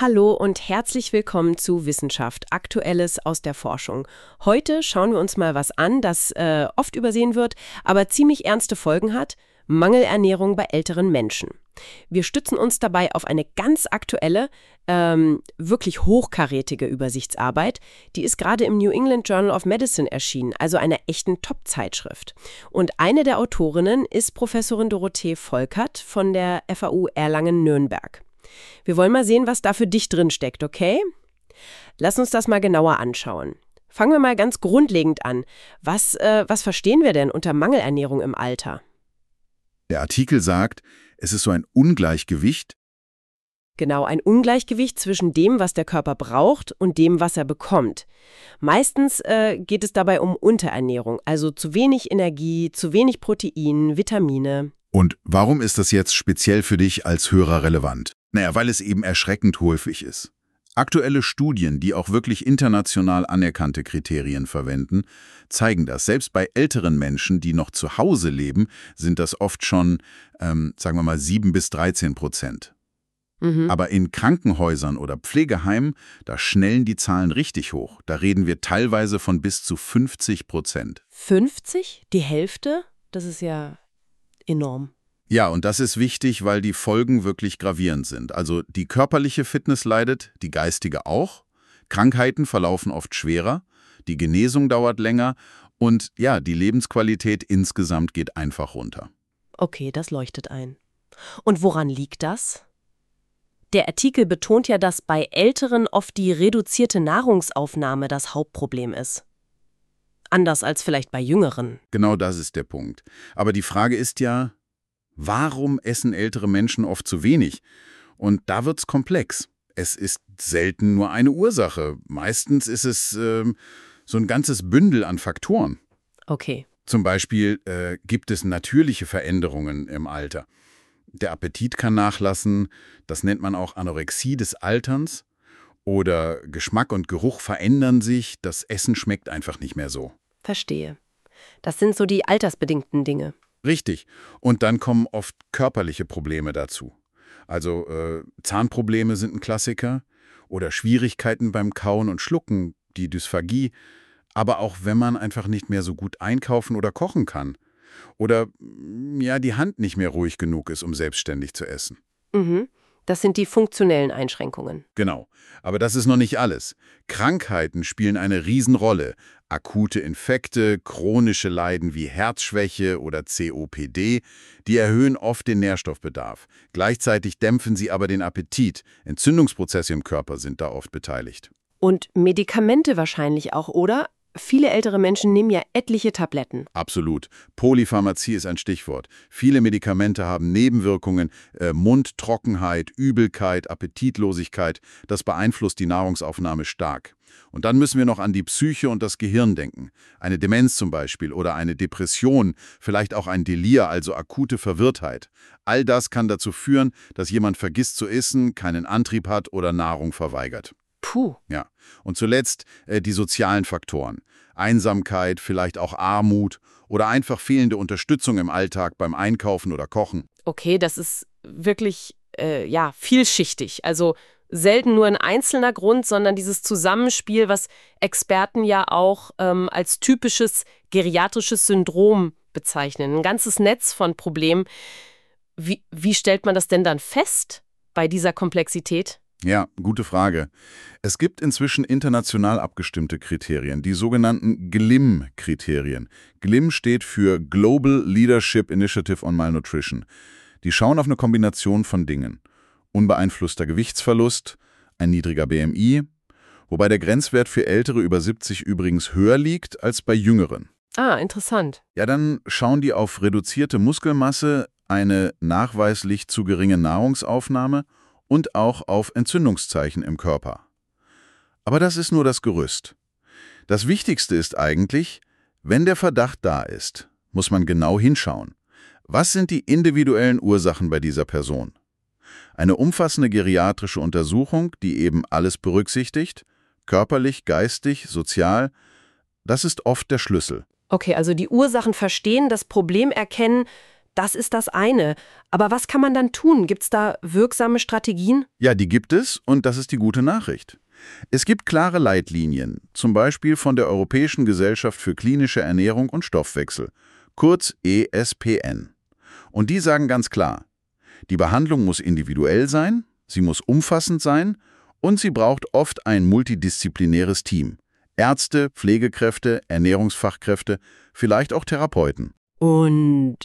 Hallo und herzlich willkommen zu Wissenschaft, Aktuelles aus der Forschung. Heute schauen wir uns mal was an, das oft übersehen wird, aber ziemlich ernste Folgen hat: Mangelernährung bei älteren Menschen. Wir stützen uns dabei auf eine ganz aktuelle, wirklich hochkarätige Übersichtsarbeit. Die ist gerade im New England Journal of Medicine erschienen, also einer echten Top-Zeitschrift. Und eine der Autorinnen ist Professorin Dorothee Volkert von der FAU Erlangen-Nürnberg. Wir wollen mal sehen, was da für dich drin steckt, okay? Lass uns das mal genauer anschauen. Fangen wir mal ganz grundlegend an. Was verstehen wir denn unter Mangelernährung im Alter? Der Artikel sagt, es ist so ein Ungleichgewicht. Genau, ein Ungleichgewicht zwischen dem, was der Körper braucht und dem, was er bekommt. Meistens geht es dabei um Unterernährung, also zu wenig Energie, zu wenig Protein, Vitamine. Und warum ist das jetzt speziell für dich als Hörer relevant? Naja, weil es eben erschreckend häufig ist. Aktuelle Studien, die auch wirklich international anerkannte Kriterien verwenden, zeigen das. Selbst bei älteren Menschen, die noch zu Hause leben, sind das oft schon, sagen wir mal, 7-13%. Aber in Krankenhäusern oder Pflegeheimen, da schnellen die Zahlen richtig hoch. Da reden wir teilweise von bis zu 50%. 50? Die Hälfte? Das ist ja enorm. Ja, und das ist wichtig, weil die Folgen wirklich gravierend sind. Also die körperliche Fitness leidet, die geistige auch. Krankheiten verlaufen oft schwerer, die Genesung dauert länger und ja, die Lebensqualität insgesamt geht einfach runter. Okay, das leuchtet ein. Und woran liegt das? Der Artikel betont ja, dass bei Älteren oft die reduzierte Nahrungsaufnahme das Hauptproblem ist. Anders als vielleicht bei Jüngeren. Genau das ist der Punkt. Aber die Frage ist ja, warum essen ältere Menschen oft zu wenig? Und da wird's komplex. Es ist selten nur eine Ursache. Meistens ist es so ein ganzes Bündel an Faktoren. Okay. Zum Beispiel gibt es natürliche Veränderungen im Alter. Der Appetit kann nachlassen, das nennt man auch Anorexie des Alterns. Oder Geschmack und Geruch verändern sich, das Essen schmeckt einfach nicht mehr so. Verstehe. Das sind so die altersbedingten Dinge. Richtig. Und dann kommen oft körperliche Probleme dazu. Also Zahnprobleme sind ein Klassiker oder Schwierigkeiten beim Kauen und Schlucken, die Dysphagie, aber auch wenn man einfach nicht mehr so gut einkaufen oder kochen kann. Oder ja, die Hand nicht mehr ruhig genug ist, um selbstständig zu essen. Mhm. Das sind die funktionellen Einschränkungen. Genau. Aber das ist noch nicht alles. Krankheiten spielen eine Riesenrolle. Akute Infekte, chronische Leiden wie Herzschwäche oder COPD, die erhöhen oft den Nährstoffbedarf. Gleichzeitig dämpfen sie aber den Appetit. Entzündungsprozesse im Körper sind da oft beteiligt. Und Medikamente wahrscheinlich auch, oder? Viele ältere Menschen nehmen ja etliche Tabletten. Absolut. Polypharmazie ist ein Stichwort. Viele Medikamente haben Nebenwirkungen, Mundtrockenheit, Übelkeit, Appetitlosigkeit. Das beeinflusst die Nahrungsaufnahme stark. Und dann müssen wir noch an die Psyche und das Gehirn denken. Eine Demenz zum Beispiel oder eine Depression, vielleicht auch ein Delir, also akute Verwirrtheit. All das kann dazu führen, dass jemand vergisst zu essen, keinen Antrieb hat oder Nahrung verweigert. Puh. Ja. Und zuletzt die sozialen Faktoren. Einsamkeit, vielleicht auch Armut oder einfach fehlende Unterstützung im Alltag beim Einkaufen oder Kochen. Okay, das ist wirklich, vielschichtig. Also selten nur ein einzelner Grund, sondern dieses Zusammenspiel, was Experten ja auch als typisches geriatrisches Syndrom bezeichnen. Ein ganzes Netz von Problemen. Wie stellt man das denn dann fest bei dieser Komplexität? Ja, gute Frage. Es gibt inzwischen international abgestimmte Kriterien, die sogenannten GLIM-Kriterien. GLIM steht für Global Leadership Initiative on Malnutrition. Die schauen auf eine Kombination von Dingen. Unbeeinflusster Gewichtsverlust, ein niedriger BMI, wobei der Grenzwert für Ältere über 70 übrigens höher liegt als bei Jüngeren. Ah, interessant. Ja, dann schauen die auf reduzierte Muskelmasse, eine nachweislich zu geringe Nahrungsaufnahme und auch auf Entzündungszeichen im Körper. Aber das ist nur das Gerüst. Das Wichtigste ist eigentlich, wenn der Verdacht da ist, muss man genau hinschauen. Was sind die individuellen Ursachen bei dieser Person? Eine umfassende geriatrische Untersuchung, die eben alles berücksichtigt, körperlich, geistig, sozial, das ist oft der Schlüssel. Okay, also die Ursachen verstehen, das Problem erkennen, das ist das eine. Aber was kann man dann tun? Gibt es da wirksame Strategien? Ja, die gibt es und das ist die gute Nachricht. Es gibt klare Leitlinien, zum Beispiel von der Europäischen Gesellschaft für klinische Ernährung und Stoffwechsel, kurz ESPN. Und die sagen ganz klar, die Behandlung muss individuell sein, sie muss umfassend sein und sie braucht oft ein multidisziplinäres Team. Ärzte, Pflegekräfte, Ernährungsfachkräfte, vielleicht auch Therapeuten. Und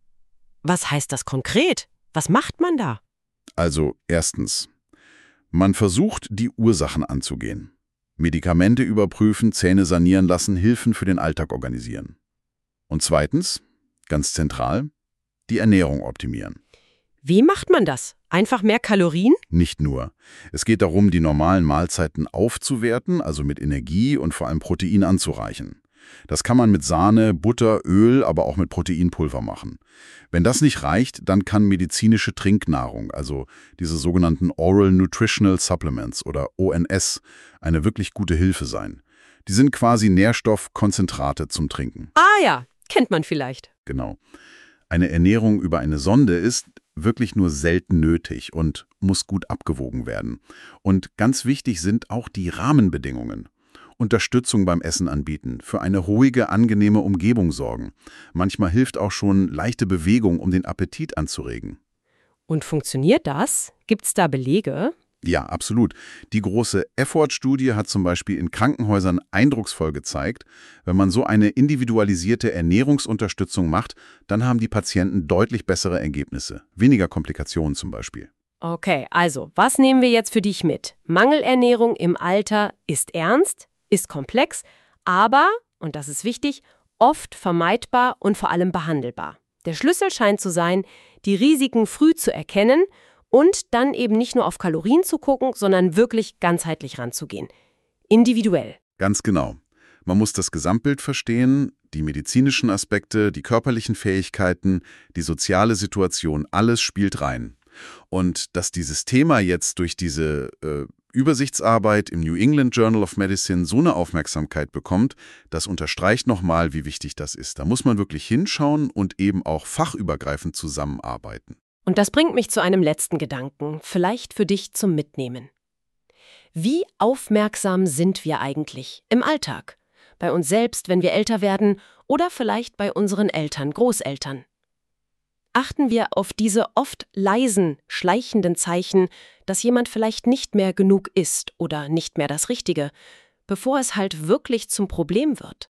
was heißt das konkret? Was macht man da? Also erstens, man versucht, die Ursachen anzugehen. Medikamente überprüfen, Zähne sanieren lassen, Hilfen für den Alltag organisieren. Und zweitens, ganz zentral, die Ernährung optimieren. Wie macht man das? Einfach mehr Kalorien? Nicht nur. Es geht darum, die normalen Mahlzeiten aufzuwerten, also mit Energie und vor allem Protein anzureichen. Das kann man mit Sahne, Butter, Öl, aber auch mit Proteinpulver machen. Wenn das nicht reicht, dann kann medizinische Trinknahrung, also diese sogenannten Oral Nutritional Supplements oder ONS, eine wirklich gute Hilfe sein. Die sind quasi Nährstoffkonzentrate zum Trinken. Ah ja, kennt man vielleicht. Genau. Eine Ernährung über eine Sonde ist wirklich nur selten nötig und muss gut abgewogen werden. Und ganz wichtig sind auch die Rahmenbedingungen. Unterstützung beim Essen anbieten, für eine ruhige, angenehme Umgebung sorgen. Manchmal hilft auch schon leichte Bewegung, um den Appetit anzuregen. Und funktioniert das? Gibt's da Belege? Ja, absolut. Die große Effort-Studie hat zum Beispiel in Krankenhäusern eindrucksvoll gezeigt, wenn man so eine individualisierte Ernährungsunterstützung macht, dann haben die Patienten deutlich bessere Ergebnisse. Weniger Komplikationen zum Beispiel. Okay, also, was nehmen wir jetzt für dich mit? Mangelernährung im Alter ist ernst, ist komplex, aber, und das ist wichtig, oft vermeidbar und vor allem behandelbar. Der Schlüssel scheint zu sein, die Risiken früh zu erkennen und dann eben nicht nur auf Kalorien zu gucken, sondern wirklich ganzheitlich ranzugehen. Individuell. Ganz genau. Man muss das Gesamtbild verstehen, die medizinischen Aspekte, die körperlichen Fähigkeiten, die soziale Situation, alles spielt rein. Und dass dieses Thema jetzt durch diese Übersichtsarbeit im New England Journal of Medicine so eine Aufmerksamkeit bekommt, das unterstreicht nochmal, wie wichtig das ist. Da muss man wirklich hinschauen und eben auch fachübergreifend zusammenarbeiten. Und das bringt mich zu einem letzten Gedanken, vielleicht für dich zum Mitnehmen. Wie aufmerksam sind wir eigentlich im Alltag? Bei uns selbst, wenn wir älter werden, oder vielleicht bei unseren Eltern, Großeltern? Achten wir auf diese oft leisen, schleichenden Zeichen, dass jemand vielleicht nicht mehr genug isst oder nicht mehr das Richtige, bevor es halt wirklich zum Problem wird.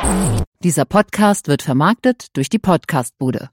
Dieser Podcast wird vermarktet durch die Podcast-Bude.